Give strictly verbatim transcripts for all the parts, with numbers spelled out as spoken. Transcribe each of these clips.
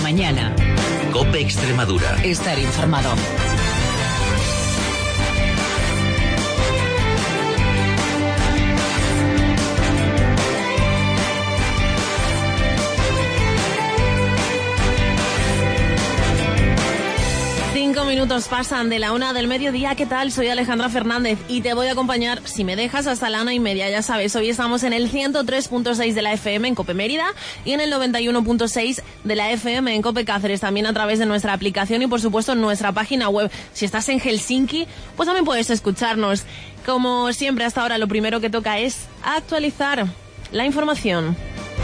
mañana. COPE Extremadura. Estar informado. Cinco minutos pasan de la una del mediodía. ¿Qué tal? Soy Alejandra Fernández y te voy a acompañar, si me dejas, hasta la una y media. Ya sabes, hoy estamos en el ciento tres punto seis de la F M en COPE Mérida y en el noventa y uno punto seis de la F M en COPE Cáceres, también a través de nuestra aplicación y, por supuesto, en nuestra página web. Si estás en Helsinki, pues también puedes escucharnos. Como siempre, hasta ahora lo primero que toca es actualizar la información.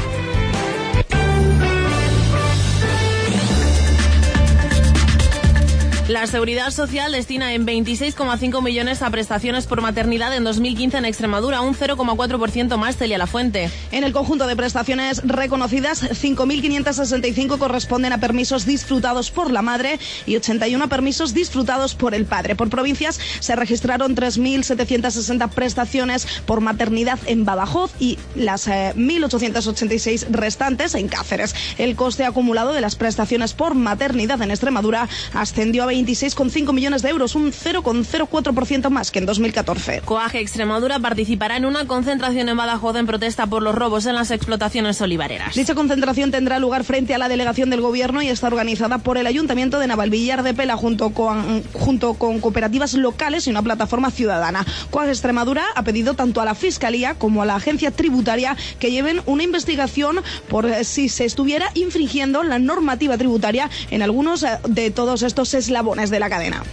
La Seguridad Social destina en veintiséis coma cinco millones a prestaciones por maternidad en dos mil quince en Extremadura, un cero coma cuatro por ciento más. Celia Lafuente. En el conjunto de prestaciones reconocidas, cinco mil quinientos sesenta y cinco corresponden a permisos disfrutados por la madre y ochenta y uno a permisos disfrutados por el padre. Por provincias se registraron tres mil setecientos sesenta prestaciones por maternidad en Badajoz y las eh, mil ochocientos ochenta y seis restantes en Cáceres. El coste acumulado de las prestaciones por maternidad en Extremadura ascendió a veintiséis coma cinco millones de euros, un cero coma cero cuatro por ciento más que en dos mil catorce. COAGE Extremadura participará en una concentración en Badajoz en protesta por los robos en las explotaciones olivareras. Dicha concentración tendrá lugar frente a la delegación del Gobierno y está organizada por el Ayuntamiento de Navalvillar de Pela junto con, junto con cooperativas locales y una plataforma ciudadana. COAGE Extremadura ha pedido tanto a la Fiscalía como a la Agencia Tributaria que lleven una investigación por si se estuviera infringiendo la normativa tributaria en algunos de todos estos eslabones de la cadena.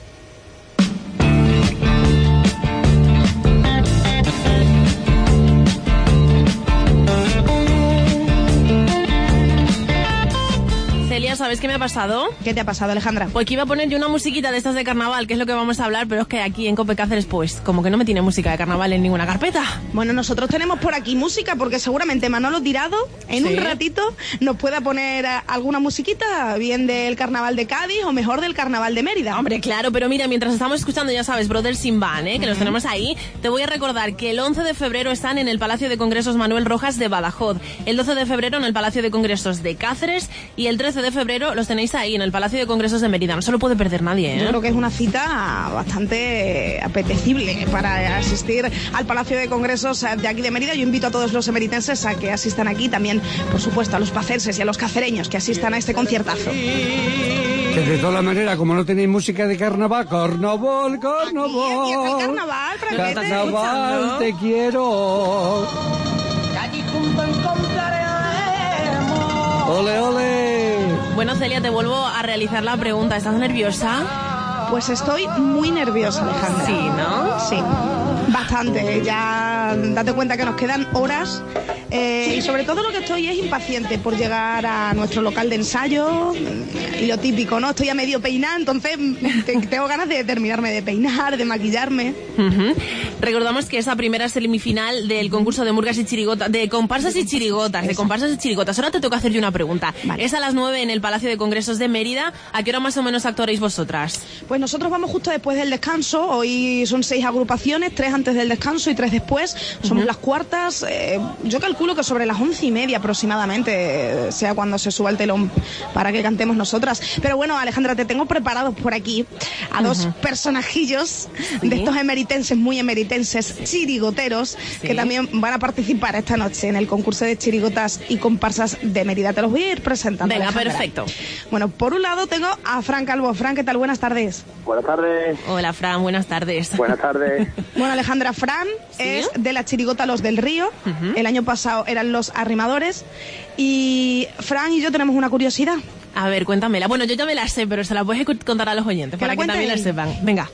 Celia, ¿sabes qué me ha pasado? ¿Qué te ha pasado, Alejandra? Pues que iba a poner yo una musiquita de estas de carnaval, que es lo que vamos a hablar, pero es que aquí en COPE Cáceres, pues, como que no me tiene música de carnaval en ninguna carpeta. Bueno, nosotros tenemos por aquí música, porque seguramente Manolo Tirado, en ¿Sí? un ratito, nos pueda poner alguna musiquita, bien del carnaval de Cádiz o mejor del carnaval de Mérida. Hombre, claro, pero mira, mientras estamos escuchando, ya sabes, Brothers in Band, ¿eh? que uh-huh. los tenemos ahí, te voy a recordar que el once de febrero están en el Palacio de Congresos Manuel Rojas de Badajoz, el doce de febrero en el Palacio de Congresos de Cáceres y el trece de febrero los tenéis ahí en el Palacio de Congresos de Mérida. No se lo puede perder nadie, ¿eh? Yo creo que es una cita bastante apetecible para asistir al Palacio de Congresos de aquí de Mérida. Yo invito a todos los emeritenses a que asistan aquí, también, por supuesto, a los pacenses y a los cacereños que asistan a este conciertazo. Que de todas maneras, como no tenéis música de carnaval, carnaval, carnaval. Aquí empieza el carnaval, Franquete. Carnaval, te quiero. Ole, ole. Bueno, Celia, te vuelvo a realizar la pregunta. ¿Estás nerviosa? Pues estoy muy nerviosa, Alejandra. Sí, ¿no? Sí, bastante. Ya date cuenta que nos quedan horas. Eh, y sobre todo lo que estoy es impaciente por llegar a nuestro local de ensayo y lo típico, ¿no? Estoy a medio peinar, entonces te, tengo ganas de terminarme de peinar, de maquillarme. Uh-huh. Recordamos que esa primera semifinal del concurso de murgas y chirigotas, de comparsas y chirigotas, Esa. de comparsas y chirigotas. Ahora te toca hacer yo una pregunta. Vale. Es a las nueve en el Palacio de Congresos de Mérida. ¿A qué hora más o menos actuaréis vosotras? Pues nosotros vamos justo después del descanso. Hoy son seis agrupaciones, tres antes del descanso y tres después. Somos uh-huh. las cuartas. Eh, yo calculo que sobre las once y media aproximadamente sea cuando se suba el telón para que cantemos nosotras. Pero bueno, Alejandra, te tengo preparados por aquí a dos uh-huh. personajillos ¿Sí? de estos emeritenses, muy emeritenses, chirigoteros, ¿Sí? que también van a participar esta noche en el concurso de chirigotas y comparsas de Mérida. Te los voy a ir presentando, Venga, Alejandra. Perfecto. Bueno, por un lado tengo a Fran Calvo. Fran, ¿qué tal? Buenas tardes. Buenas tardes. Hola, Fran, buenas tardes. Buenas tardes. Bueno, Alejandra, Fran ¿Sí? es de la chirigota Los del Río. Uh-huh. El año pasado eran Los Arrimadores. Y Fran y yo tenemos una curiosidad. A ver, cuéntamela. Bueno, yo ya me la sé, pero se la puedes contar a los oyentes para que también la sepan. Venga.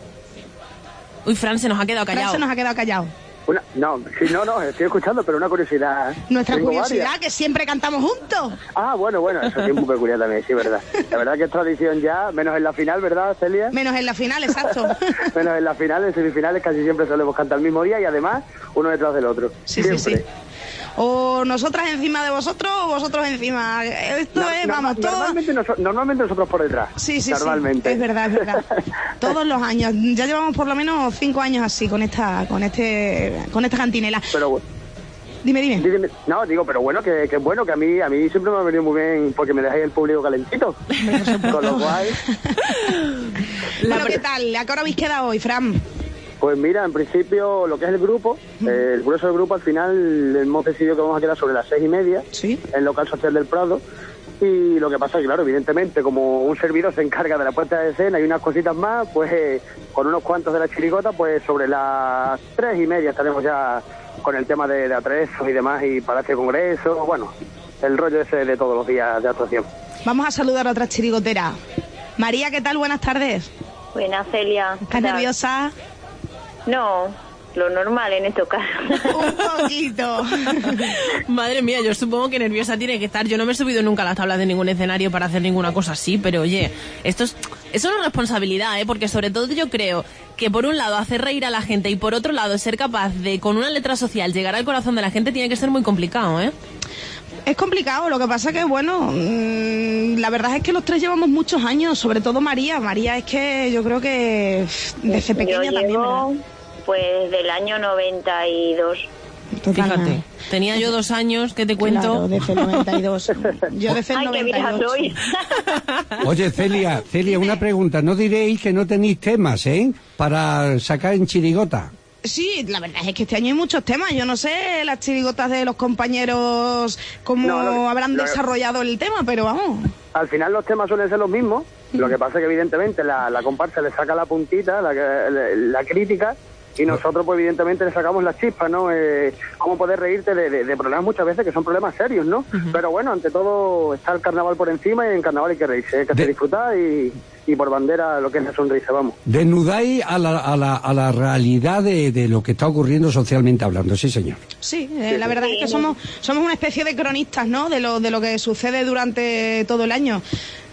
Uy, Fran se nos ha quedado callado. Fran se nos ha quedado callado. Una, no, sí, no, no, estoy escuchando, pero una curiosidad. Nuestra Tengo curiosidad, varias. Que siempre cantamos juntos. Ah, bueno, bueno, eso es muy peculiar también, sí, verdad. La verdad que es tradición ya, menos en la final, ¿verdad, Celia? Menos en la final, exacto. Menos en la final, en semifinales casi siempre solemos cantar el mismo día y además uno detrás del otro. Sí, siempre. sí, sí. O nosotras encima de vosotros o vosotros encima. Esto no, es, no, vamos, todo... Normalmente, nos, normalmente nosotros por detrás. Sí, sí, normalmente. sí, es verdad, es verdad. Todos los años. Ya llevamos por lo menos cinco años así, con esta con este con esta cantinela. Pero bueno. Dime, dime. Dime, No, digo, pero bueno, que, que bueno, que a mí a mí siempre me ha venido muy bien porque me dejáis el público calentito. Con lo cual... Bueno, ¿qué tal? ¿A qué hora habéis quedado hoy, Fran? Pues mira, en principio lo que es el grupo, eh, el grueso del grupo al final hemos decidido que vamos a quedar sobre las seis y media ¿Sí? en el local social del Prado. Y lo que pasa es que, claro, evidentemente, como un servidor se encarga de la puesta de escena y unas cositas más, pues eh, con unos cuantos de la chirigota, pues sobre las tres y media estaremos ya con el tema de, de atresos y demás, y Palacio de Congreso, bueno, el rollo ese de todos los días de actuación. Vamos a saludar a otra chirigotera. María, ¿qué tal? Buenas tardes. Buenas, Celia. ¿Estás nerviosa? No, lo normal en estos casos. Un poquito. Madre mía, yo supongo que nerviosa tiene que estar. Yo no me he subido nunca a las tablas de ningún escenario para hacer ninguna cosa así, pero oye, esto es, es una responsabilidad, ¿eh? Porque sobre todo yo creo que por un lado hacer reír a la gente y por otro lado ser capaz de, con una letra social, llegar al corazón de la gente tiene que ser muy complicado, ¿eh? Es complicado, lo que pasa que, bueno, mmm, la verdad es que los tres llevamos muchos años, sobre todo María. María es que yo creo que desde pequeña yo también, llevo, ¿verdad? Pues del año noventa y dos. Fíjate, tenía yo dos años, ¿qué te cuento? Claro, desde el noventa y dos. Yo desde el Ay, qué noventa y vieja dos. soy. Oye, Celia, Celia, una pregunta. No diréis que no tenéis temas, ¿eh? Para sacar en chirigota. Sí, la verdad es que este año hay muchos temas. Yo no sé las chirigotas de los compañeros cómo No, lo- habrán lo- desarrollado el tema, pero vamos. Al final los temas suelen ser los mismos, lo que pasa es que evidentemente la, la comparsa le saca la puntita, la, la, la crítica, y nosotros pues evidentemente le sacamos las chispas, ¿no? Eh, cómo poder reírte de, de, de problemas muchas veces que son problemas serios, ¿no? Uh-huh. Pero bueno, ante todo está el carnaval por encima y en carnaval hay que reírse, hay que de... disfrutar y, y por bandera lo que es la sonrisa, vamos. Desnudáis a la, a la, a la realidad de, de lo que está ocurriendo socialmente hablando, sí señor. Sí, eh, la verdad es que somos somos una especie de cronistas, ¿no? De lo, de lo que sucede durante todo el año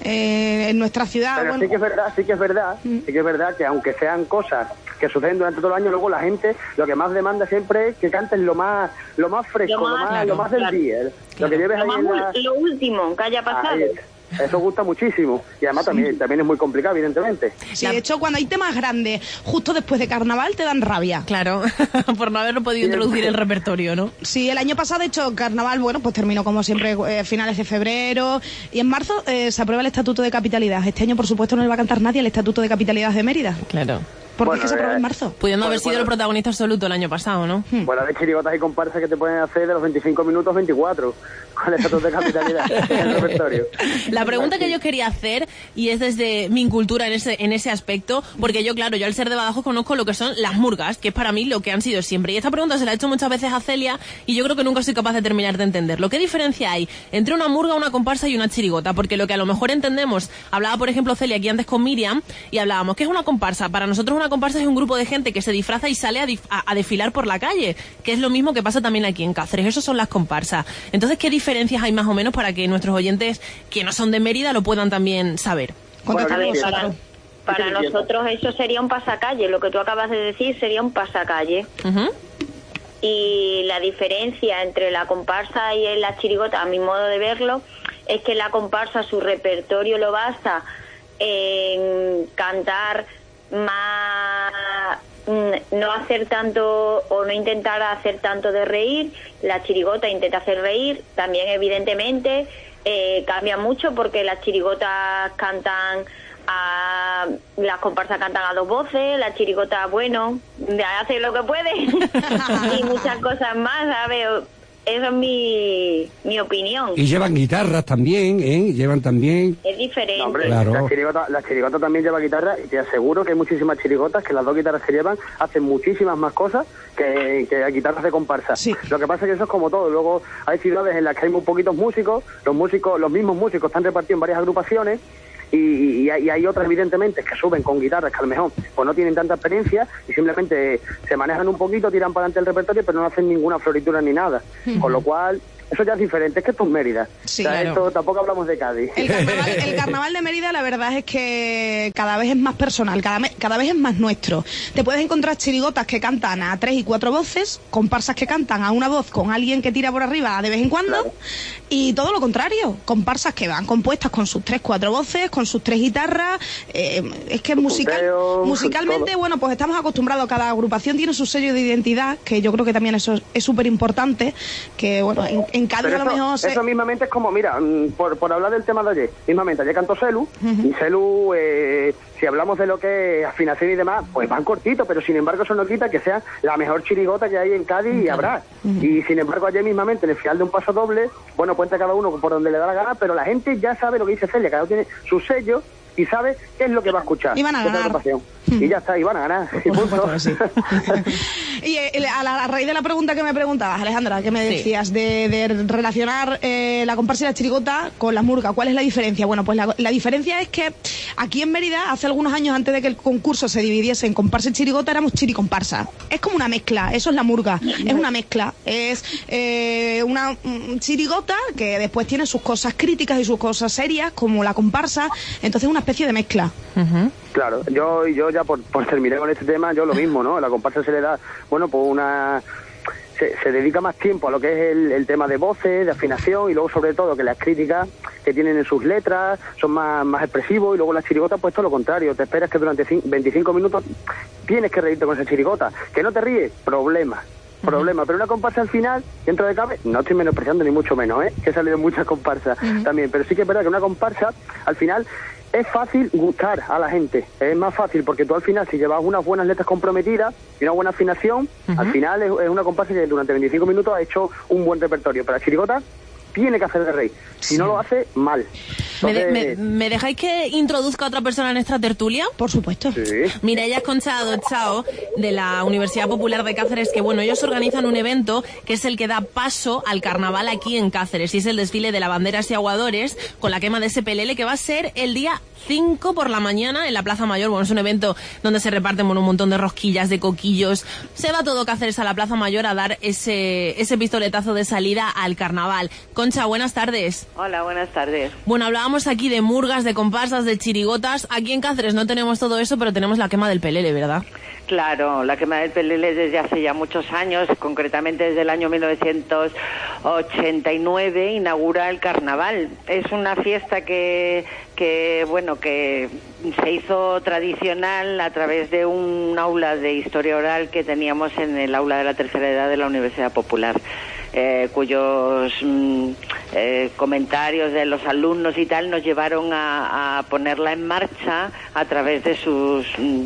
eh, en nuestra ciudad. Pero bueno. sí que es verdad, sí que es verdad, mm. sí que es verdad que aunque sean cosas que suceden durante todo el año, luego la gente lo que más demanda siempre es que canten lo más lo más fresco, lo más, lo más, claro, lo más del claro. día, claro. Lo que lleves lo, ahí más, en la... lo último que haya pasado. Ahí, eso gusta muchísimo y además sí. también también es muy complicado, evidentemente. Sí, de hecho, cuando hay temas grandes justo después de carnaval te dan rabia. Claro, por no haberlo podido sí, introducir en el repertorio, ¿no? Sí, el año pasado, de hecho, carnaval, bueno, pues terminó como siempre eh, finales de febrero y en marzo eh, se aprueba el Estatuto de Capitalidad. Este año, por supuesto, no le va a cantar nadie el Estatuto de Capitalidad de Mérida. Claro. Porque bueno, es que se aprobó eh, en marzo. Pudiendo bueno, haber sido bueno. el protagonista absoluto el año pasado, ¿no? Bueno, de chirigotas y comparsas que te pueden hacer de los veinticinco minutos veinticuatro con el Estatuto de Capitalidad en el repertorio. La pregunta que yo quería hacer, y es desde mi incultura en ese, en ese aspecto, porque yo, claro, yo al ser de Badajoz conozco lo que son las murgas, que es para mí lo que han sido siempre. Y esta pregunta se la he hecho muchas veces a Celia y yo creo que nunca soy capaz de terminar de entenderlo. ¿Qué diferencia hay entre una murga, una comparsa y una chirigota? Porque lo que a lo mejor entendemos, hablaba por ejemplo Celia aquí antes con Miriam, y hablábamos, ¿qué es una comparsa? Para nosotros una comparsa es un grupo de gente que se disfraza y sale a, dif- a, a desfilar por la calle, que es lo mismo que pasa también aquí en Cáceres. Eso son las comparsas. Entonces, ¿qué diferencias hay más o menos para que nuestros oyentes que no son de Mérida lo puedan también saber? Bueno, a ver, para, para nosotros eso sería un pasacalle. Lo que tú acabas de decir sería un pasacalle. Uh-huh. Y la diferencia entre la comparsa y la chirigota, a mi modo de verlo, es que la comparsa su repertorio lo basa en cantar más, no hacer tanto o no intentar hacer tanto de reír. La chirigota intenta hacer reír también, evidentemente eh, cambia mucho porque las chirigotas cantan a, las comparsas cantan a dos voces, la chirigota, bueno, hace lo que puede y muchas cosas más, ¿sabes? Esa es mi, mi opinión. Y llevan guitarras también, ¿eh? Llevan también... Es diferente. No, hombre, claro. la, chirigota, la chirigota también lleva guitarra y te aseguro que hay muchísimas chirigotas que las dos guitarras que llevan hacen muchísimas más cosas que, que guitarras de comparsa. Sí. Lo que pasa es que eso es como todo. Luego hay ciudades en las que hay muy poquitos músicos, los músicos, los mismos músicos están repartidos en varias agrupaciones. Y, y, hay, y hay otras evidentemente que suben con guitarras que a lo mejor pues no tienen tanta experiencia y simplemente se manejan un poquito, tiran para adelante el repertorio pero no hacen ninguna floritura ni nada, uh-huh. Con lo cual eso ya es diferente, es que esto es Mérida. Sí, o sea, claro. Esto tampoco hablamos de Cádiz. El carnaval, el carnaval de Mérida, la verdad es que cada vez es más personal, cada, me, cada vez es más nuestro. Te puedes encontrar chirigotas que cantan a tres y cuatro voces, comparsas que cantan a una voz con alguien que tira por arriba de vez en cuando, claro. Y todo lo contrario, comparsas que van compuestas con sus tres, cuatro voces, con sus tres guitarras. Eh, es que musical, punteo, musicalmente, todo. Bueno, pues estamos acostumbrados, cada agrupación tiene su sello de identidad, que yo creo que también eso es súper importante, que bueno, en, en Cádiz a lo mejor... Se... Eso mismamente es como, mira, por, por hablar del tema de ayer, mismamente ayer cantó Celu, uh-huh. y Celu, eh, si hablamos de lo que es afinación y demás, pues van cortitos, pero sin embargo eso no quita que sea la mejor chirigota que hay en Cádiz uh-huh. y habrá. Uh-huh. Y sin embargo ayer mismamente, en el final de un paso doble, bueno, cuenta cada uno por donde le da la gana, pero la gente ya sabe lo que dice Celia, cada uno tiene su sello y sabe qué es lo que va a escuchar. Y van a ganar. Hmm. Y ya está, y van a ganar. Y, supuesto, sí. y eh, a, la, a raíz de la pregunta que me preguntabas, Alejandra, que me decías sí. de, de relacionar eh, la comparsa y la chirigota con la murga, ¿cuál es la diferencia? Bueno, pues la, la diferencia es que aquí en Mérida, hace algunos años antes de que el concurso se dividiese en comparsa y chirigota, éramos chiricomparsa. Es como una mezcla, eso es la murga, es una mezcla. Es eh, una um, chirigota que después tiene sus cosas críticas y sus cosas serias, como la comparsa, entonces una especie de mezcla. Uh-huh. Claro, yo yo ya por, por terminar con este tema, yo lo mismo, ¿no? La comparsa se le da, bueno, pues una... Se, se dedica más tiempo a lo que es el, el tema de voces, de afinación, y luego sobre todo que las críticas que tienen en sus letras son más, más expresivos, y luego las chirigotas pues todo lo contrario, te esperas que durante veinticinco minutos tienes que reírte con esa chirigota, que no te ríes, problema. Problema, pero una comparsa al final, dentro de cabe, no estoy menospreciando ni mucho menos, ¿eh? Que he salido muchas comparsas uh-huh. también, pero sí que es verdad que una comparsa al final es fácil gustar a la gente, es más fácil porque tú al final, si llevas unas buenas letras comprometidas y una buena afinación, uh-huh. al final es, es una comparsa que durante veinticinco minutos ha hecho un buen repertorio, pero la chirigota tiene que hacer de rey, si sí. no lo hace, mal. Entonces... ¿Me, de, me, ¿Me dejáis que introduzca a otra persona en nuestra tertulia? Por supuesto. Sí. Mireia Conchado Chao, de la Universidad Popular de Cáceres, que bueno, ellos organizan un evento que es el que da paso al carnaval aquí en Cáceres, y es el desfile de lavanderas y aguadores con la quema de ese pelele, que va a ser el día cinco por la mañana en la Plaza Mayor. Bueno, es un evento donde se reparten bueno, un montón de rosquillas, de coquillos. Se va todo Cáceres a la Plaza Mayor a dar ese, ese pistoletazo de salida al carnaval. Concha, buenas tardes. Hola, buenas tardes. Bueno, hablábamos aquí de murgas, de comparsas, de chirigotas. Aquí en Cáceres no tenemos todo eso, pero tenemos la quema del pelele, ¿verdad? Claro, la quema del pelele desde hace ya muchos años, concretamente desde el año mil novecientos ochenta y nueve, inaugura el carnaval. Es una fiesta que, que bueno, que se hizo tradicional a través de un aula de historia oral que teníamos en el aula de la tercera edad de la Universidad Popular. Eh, cuyos mm, eh, comentarios de los alumnos y tal nos llevaron a, a ponerla en marcha a través de sus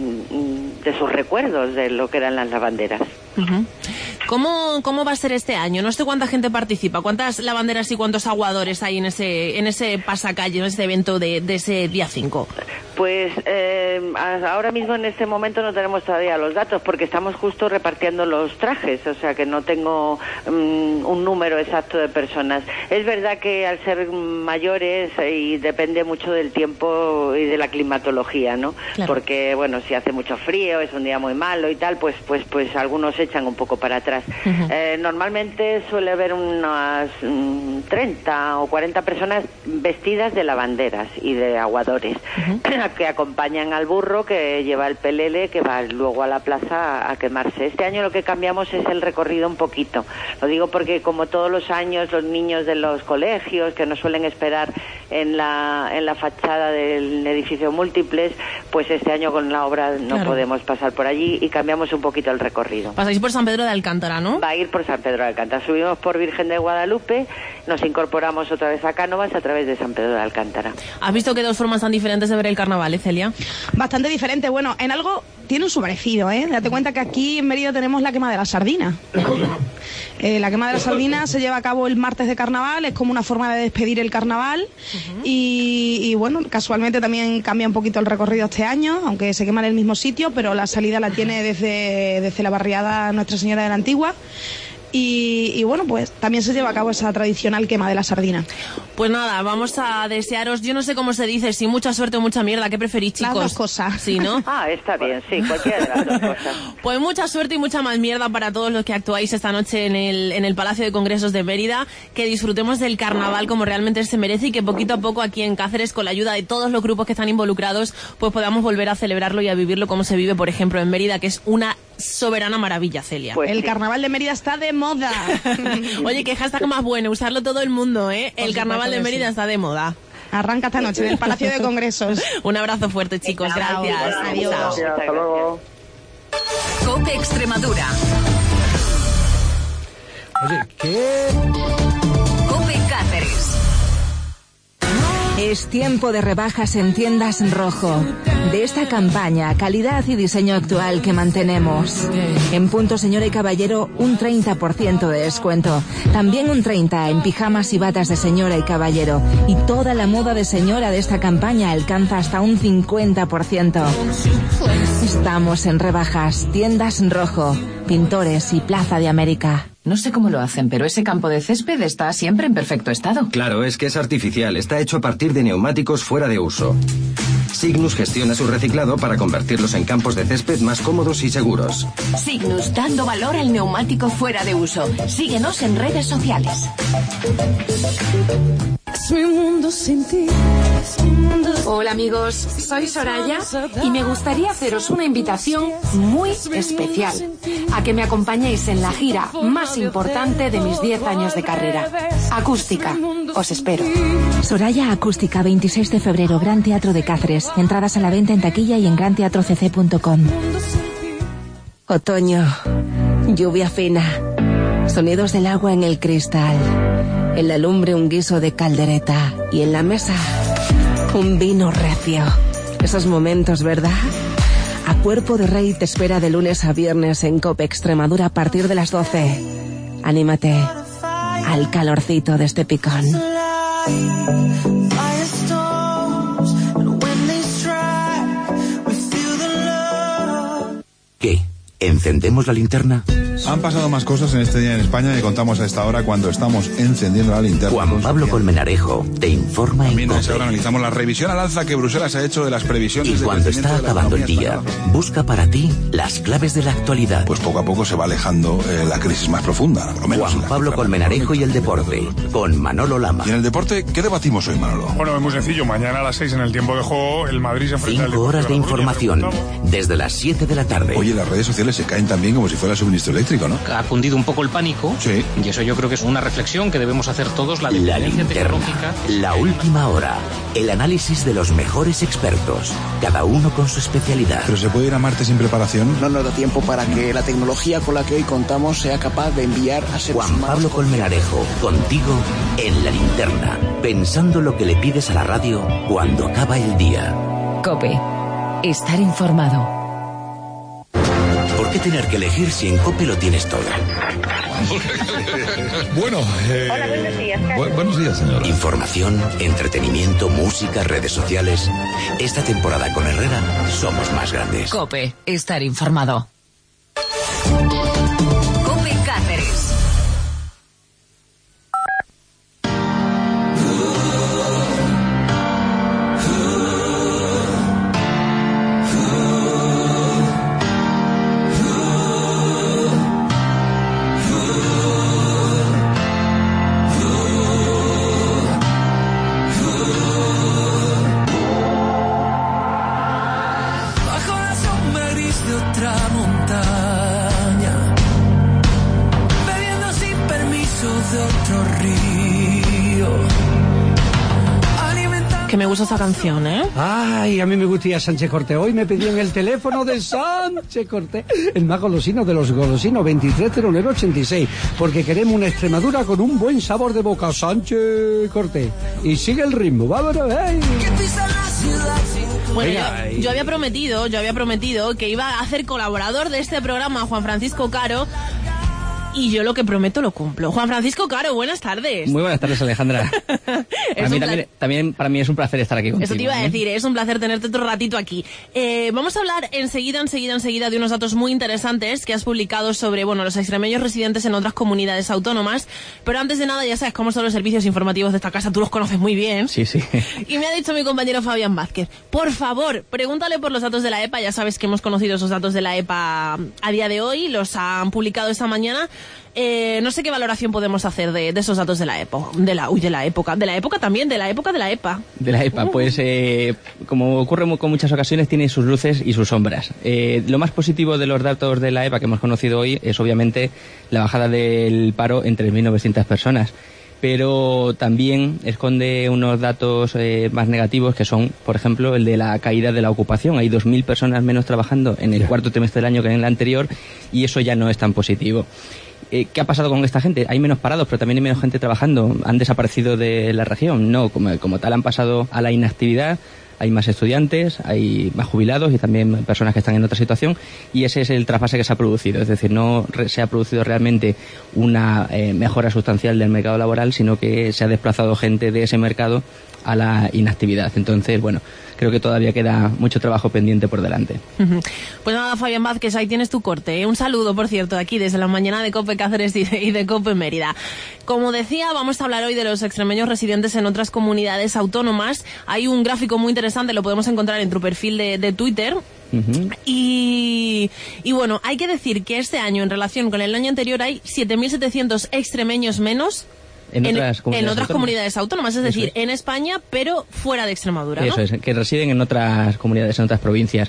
mm, de sus recuerdos de lo que eran las lavanderas. Uh-huh. ¿Cómo, ¿Cómo va a ser este año? No sé cuánta gente participa, cuántas lavanderas y cuántos aguadores hay en ese en ese pasacalle, en ese evento de, de ese día cinco. Pues eh, ahora mismo en este momento no tenemos todavía los datos porque estamos justo repartiendo los trajes, o sea que no tengo um, un número exacto de personas. Es verdad que al ser mayores eh, y depende mucho del tiempo y de la climatología, ¿no? Claro. Porque bueno, si hace mucho frío, es un día muy malo y tal, pues pues pues algunos echan un poco para atrás. Uh-huh. Eh, normalmente suele haber unas um, treinta o cuarenta personas vestidas de lavanderas y de aguadores. Uh-huh. que acompañan al burro que lleva el pelele que va luego a la plaza a quemarse. Este año lo que cambiamos es el recorrido un poquito. Lo digo porque como todos los años los niños de los colegios que nos suelen esperar en la en la fachada del edificio Múltiples, pues este año con la obra no claro. podemos pasar por allí y cambiamos un poquito el recorrido. Pasáis por San Pedro de Alcántara, ¿no? Va a ir por San Pedro de Alcántara. Subimos por Virgen de Guadalupe, nos incorporamos otra vez a Cánovas a través de San Pedro de Alcántara. ¿Has visto que dos formas tan diferentes de ver el carnaval, ¿eh, Celia? Bastante diferente. Bueno, en algo tiene un su parecido, ¿eh? Date cuenta que aquí en Mérida tenemos la quema de la sardina. Eh, la quema de la sardina se lleva a cabo el martes de carnaval, es como una forma de despedir el carnaval. Uh-huh. y, y bueno, casualmente también cambia un poquito el recorrido este año, aunque se quema en el mismo sitio, pero la salida la tiene desde, desde la barriada Nuestra Señora de la Antigua. Y, y bueno, pues también se lleva a cabo esa tradicional quema de la sardina. Pues nada, vamos a desearos, yo no sé cómo se dice, si mucha suerte o mucha mierda, ¿qué preferís, chicos? Las dos cosas. Sí, ¿no? Ah, está bien, sí, cualquiera de las dos cosas. Pues mucha suerte y mucha más mierda para todos los que actuáis esta noche en el, en el Palacio de Congresos de Mérida, que disfrutemos del carnaval como realmente se merece y que poquito a poco aquí en Cáceres, con la ayuda de todos los grupos que están involucrados, pues podamos volver a celebrarlo y a vivirlo como se vive, por ejemplo, en Mérida, que es una soberana maravilla, Celia. Pues el sí. carnaval de Mérida está de moda. Oye, qué hashtag más bueno, usarlo todo el mundo, ¿eh? El carnaval de Mérida está de moda. Arranca esta noche en el Palacio de Congresos. Un abrazo fuerte, chicos. Chao. Gracias. Adiós. Chao. Gracias, hasta luego. COPE Extremadura. Oye, ¿qué? COPE Cáceres. Es tiempo de rebajas en Tiendas Rojo. De esta campaña, calidad y diseño actual que mantenemos. En punto señora y caballero, un treinta por ciento de descuento. También un treinta por ciento en pijamas y batas de señora y caballero. Y toda la moda de señora de esta campaña alcanza hasta un cincuenta por ciento. Estamos en rebajas. Tiendas Rojo, Pintores y Plaza de América. No sé cómo lo hacen, pero ese campo de césped está siempre en perfecto estado. Claro, es que es artificial. Está hecho a partir de neumáticos fuera de uso. Signus gestiona su reciclado para convertirlos en campos de césped más cómodos y seguros. Signus, dando valor al neumático fuera de uso. Síguenos en redes sociales. Hola amigos, soy Soraya y me gustaría haceros una invitación muy especial a que me acompañéis en la gira más importante de mis diez años de carrera. Acústica, os espero. Soraya Acústica, veintiséis de febrero, Gran Teatro de Cáceres. Entradas a la venta en taquilla y en gran teatro c c punto com. Otoño, lluvia fina, sonidos del agua en el cristal, en la lumbre un guiso de caldereta y en la mesa un vino recio. Esos momentos, ¿verdad? A Cuerpo de Rey te espera de lunes a viernes en COPE Extremadura a partir de las doce. Anímate al calorcito de este picón. ¿Qué? ¿Encendemos la linterna? Han pasado más cosas en este día en España y contamos a esta hora cuando estamos encendiendo la linterna. Juan Pablo Colmenarejo te informa en También a esa COPE. hora analizamos la revisión al alza que Bruselas ha hecho de las previsiones. Y de cuando crecimiento está de la acabando el economía día, española. busca para ti las claves de la actualidad. Pues poco a poco se va alejando eh, la crisis más profunda, por lo menos. Juan la Pablo cifra Colmenarejo y el económica. deporte, con Manolo Lama. Y en el deporte, ¿qué debatimos hoy, Manolo? Bueno, es muy sencillo. Mañana a las seis en el tiempo de juego, el Madrid se enfrenta al Cinco horas de Deportivo La Coruña, información, desde las siete de la tarde. Oye, las redes sociales se caen también como si fuera suministro eléctrico, ¿no? Ha cundido un poco el pánico. Sí. Y eso yo creo que es una reflexión que debemos hacer todos. La La dependencia linterna, tecnológica. la última hora, el análisis de los mejores expertos, cada uno con su especialidad. ¿Pero se puede ir a Marte sin preparación? No nos da tiempo para que la tecnología con la que hoy contamos sea capaz de enviar a seres Juan humanos. Pablo Colmenarejo, contigo en la linterna, pensando lo que le pides a la radio cuando acaba el día. COPE. Estar informado. ¿Por qué tener que elegir si en COPE lo tienes todo? Bueno, eh... Hola, buenos días, Carlos. bu- buenos días, señora. Información, entretenimiento, música, redes sociales. Esta temporada con Herrera somos más grandes. COPE. Estar informado. COPE Cáceres. Bajo la sombra gris de otra montaña, bebiendo sin permiso de otro río. Que me gusta esta canción, ¿eh? Ay, a mí me gustía Sánchez Cortés. Hoy me pedían el teléfono de Sánchez Cortés, el más golosino de los golosinos, veintitrés cero nueve ochenta y seis, porque queremos una Extremadura con un buen sabor de boca. Sánchez Cortés. Y sigue el ritmo, vámonos, ¡hey! Bueno, Venga, yo, y- yo había prometido, yo había prometido que iba a hacer colaborador de este programa a Juan Francisco Caro. y yo lo que prometo lo cumplo. Juan Francisco Caro, buenas tardes. Muy buenas tardes, Alejandra. Para mí también, también, para mí es un placer estar aquí contigo. Eso te iba a decir, ¿eh? Es un placer tenerte otro ratito aquí. Eh, vamos a hablar enseguida, enseguida, enseguida de unos datos muy interesantes que has publicado sobre, bueno, los extremeños residentes en otras comunidades autónomas, pero antes de nada ya sabes cómo son los servicios informativos de esta casa, tú los conoces muy bien. Sí, sí. Y me ha dicho mi compañero Fabián Vázquez, por favor, pregúntale por los datos de la EPA, ya sabes que hemos conocido esos datos de la EPA a día de hoy, los han publicado esta mañana. Eh, no sé qué valoración podemos hacer de, de esos datos de la época, de la, uy, de la época, de la época también, de la época de la EPA. De la EPA, pues eh, como ocurre con muchas ocasiones, tiene sus luces y sus sombras. Eh, lo más positivo de los datos de la EPA que hemos conocido hoy es obviamente la bajada del paro en tres mil novecientas personas. Pero también esconde unos datos eh, más negativos que son, por ejemplo, el de la caída de la ocupación. Hay dos mil personas menos trabajando en el cuarto trimestre del año que en el anterior y eso ya no es tan positivo. Eh, ¿Qué ha pasado con esta gente? Hay menos parados, pero también hay menos gente trabajando. ¿Han desaparecido de la región? No, como, como tal han pasado a la inactividad. Hay más estudiantes, hay más jubilados y también personas que están en otra situación y ese es el trasvase que se ha producido. Es decir, no re- se ha producido realmente una eh, mejora sustancial del mercado laboral, sino que se ha desplazado gente de ese mercado a la inactividad. Entonces, bueno, creo que todavía queda mucho trabajo pendiente por delante. Pues nada, Fabián Vázquez, ahí tienes tu corte, ¿eh? Un saludo, por cierto, aquí desde la mañana de COPE Cáceres y de, y de COPE Mérida. Como decía, vamos a hablar hoy de los extremeños residentes en otras comunidades autónomas. Hay un gráfico muy interesante, lo podemos encontrar en tu perfil de, de Twitter. Uh-huh. Y, y bueno, hay que decir que este año, en relación con el año anterior, hay siete mil setecientos extremeños menos En, en otras, comunidades, en otras autónomas. comunidades autónomas, es decir, es. en España, pero fuera de Extremadura, ¿no? Eso es, que residen en otras comunidades, en otras provincias.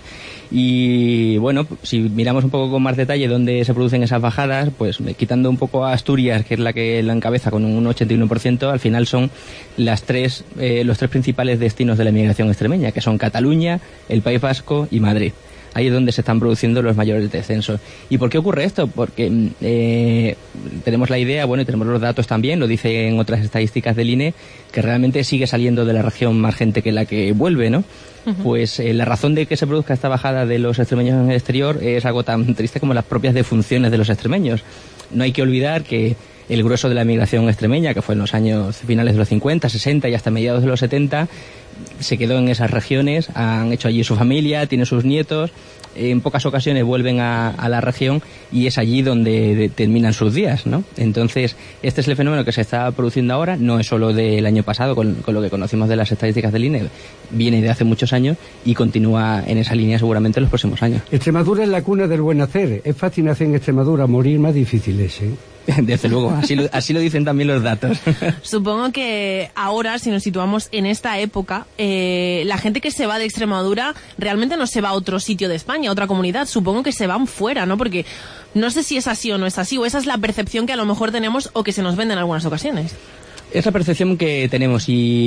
Y bueno, si miramos un poco con más detalle dónde se producen esas bajadas, pues quitando un poco a Asturias, que es la que la encabeza con un ochenta y uno por ciento, al final son las tres, eh, los tres principales destinos de la inmigración extremeña, que son Cataluña, el País Vasco y Madrid. Ahí es donde se están produciendo los mayores descensos. ¿Y por qué ocurre esto? Porque eh, tenemos la idea, bueno, y tenemos los datos también, lo dicen otras estadísticas del I N E, que realmente sigue saliendo de la región más gente que la que vuelve, ¿no? Uh-huh. Pues eh, la razón de que se produzca esta bajada de los extremeños en el exterior es algo tan triste como las propias defunciones de los extremeños. No hay que olvidar que el grueso de la migración extremeña, que fue en los años finales de los cincuenta, sesenta y hasta mediados de los setenta, se quedó en esas regiones, han hecho allí su familia, tienen sus nietos, en pocas ocasiones vuelven a, a la región y es allí donde de, terminan sus días, ¿no? Entonces, este es el fenómeno que se está produciendo ahora, no es solo del año pasado, con, con lo que conocimos de las estadísticas del I N E, viene de hace muchos años y continúa en esa línea seguramente en los próximos años. Extremadura es la cuna del buen hacer, es fácil nacer en Extremadura, morir más difícil es, ¿eh? Desde luego, así lo, así lo dicen también los datos. Supongo que ahora, si nos situamos en esta época, eh, la gente que se va de Extremadura realmente no se va a otro sitio de España, a otra comunidad. Supongo que se van fuera, ¿no? Porque no sé si es así o no es así, o esa es la percepción que a lo mejor tenemos o que se nos vende en algunas ocasiones. Es la percepción que tenemos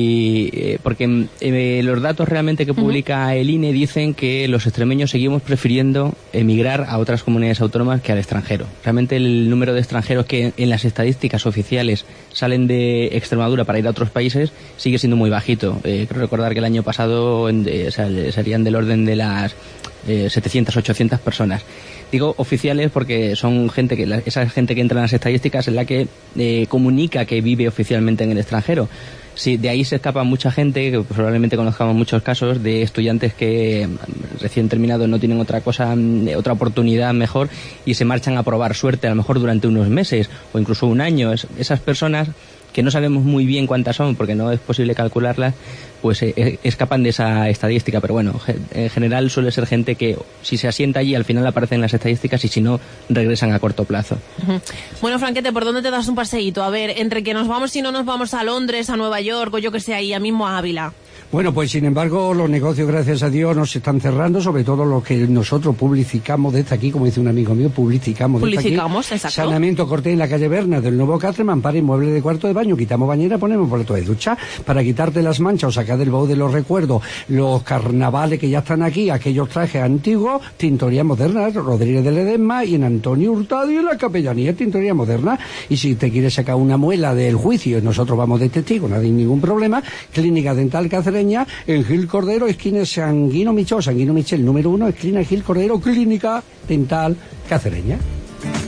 y eh, porque eh, los datos realmente que publica uh-huh. el I N E dicen que los extremeños seguimos prefiriendo emigrar a otras comunidades autónomas que al extranjero. Realmente el número de extranjeros que en las estadísticas oficiales salen de Extremadura para ir a otros países sigue siendo muy bajito. Eh, creo recordar que el año pasado en, eh, serían del orden de las eh, setecientas, ochocientas personas. Digo oficiales porque son gente que la, esa gente que entra en las estadísticas es la que eh, comunica que vive oficialmente en el extranjero. Sí, de ahí se escapa mucha gente, que probablemente conozcamos muchos casos de estudiantes que recién terminados no tienen otra cosa, otra oportunidad mejor y se marchan a probar suerte a lo mejor durante unos meses o incluso un año. Es, esas personas que no sabemos muy bien cuántas son porque no es posible calcularlas, pues eh, escapan de esa estadística, pero bueno, en general suele ser gente que si se asienta allí al final aparecen en las estadísticas y si no regresan a corto plazo. Uh-huh. Bueno, Franquete, ¿por dónde te das un paseíto? A ver, entre que nos vamos y no nos vamos a Londres, a Nueva York o yo que sé, ahí a mismo a Ávila. Bueno, pues sin embargo los negocios, gracias a Dios, nos están cerrando, sobre todo los que nosotros publicamos desde aquí, como dice un amigo mío, publicamos desde Publicamos, aquí. exacto. Saneamiento Cortés en la calle Berna del Nuevo Cáceres, mampara y mueble de cuarto de baño, quitamos bañera, ponemos plato de ducha, para quitarte las manchas o sacar del baúl de los recuerdos los carnavales que ya están aquí, aquellos trajes antiguos, Tintoría Moderna, Rodríguez de Ledesma y en Antonio Hurtado y en la Capellanía Tintoría Moderna. Y si te quieres sacar una muela del juicio, nosotros vamos de testigo, no hay ningún problema. Clínica Dental Cacereña en Gil Cordero, esquina Sanguino Michel, Sanguino Michel número uno, esquina Gil Cordero, Clínica Dental Cacereña.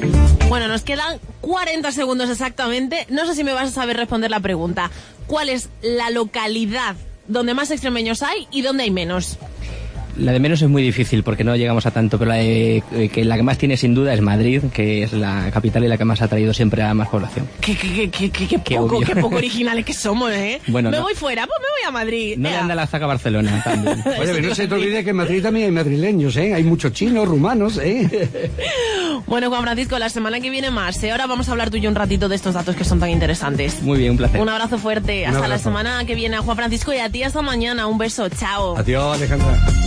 Bueno, nos quedan cuarenta segundos exactamente. No sé si me vas a saber responder la pregunta. ¿Cuál es la localidad donde más extremeños hay y donde hay menos? La de menos es muy difícil porque no llegamos a tanto, pero la, de, que la que más tiene sin duda es Madrid, que es la capital y la que más ha traído siempre a más población. Qué, qué, qué, qué, qué, qué poco, qué poco originales que somos, ¿eh? Bueno, me no. voy fuera, pues me voy a Madrid. No Ea. le anda la zaga a Barcelona también. Oye, pero no se te olvide que en Madrid también hay madrileños, ¿eh? Hay muchos chinos, rumanos, ¿eh? Bueno, Juan Francisco, la semana que viene más, ¿eh? Ahora vamos a hablar tú y yo un ratito de estos datos que son tan interesantes. Muy bien, un placer. Un abrazo fuerte. Un Hasta abrazo. la semana que viene, Juan Francisco, y a ti hasta mañana. Un beso. Chao. Adiós, Alejandra.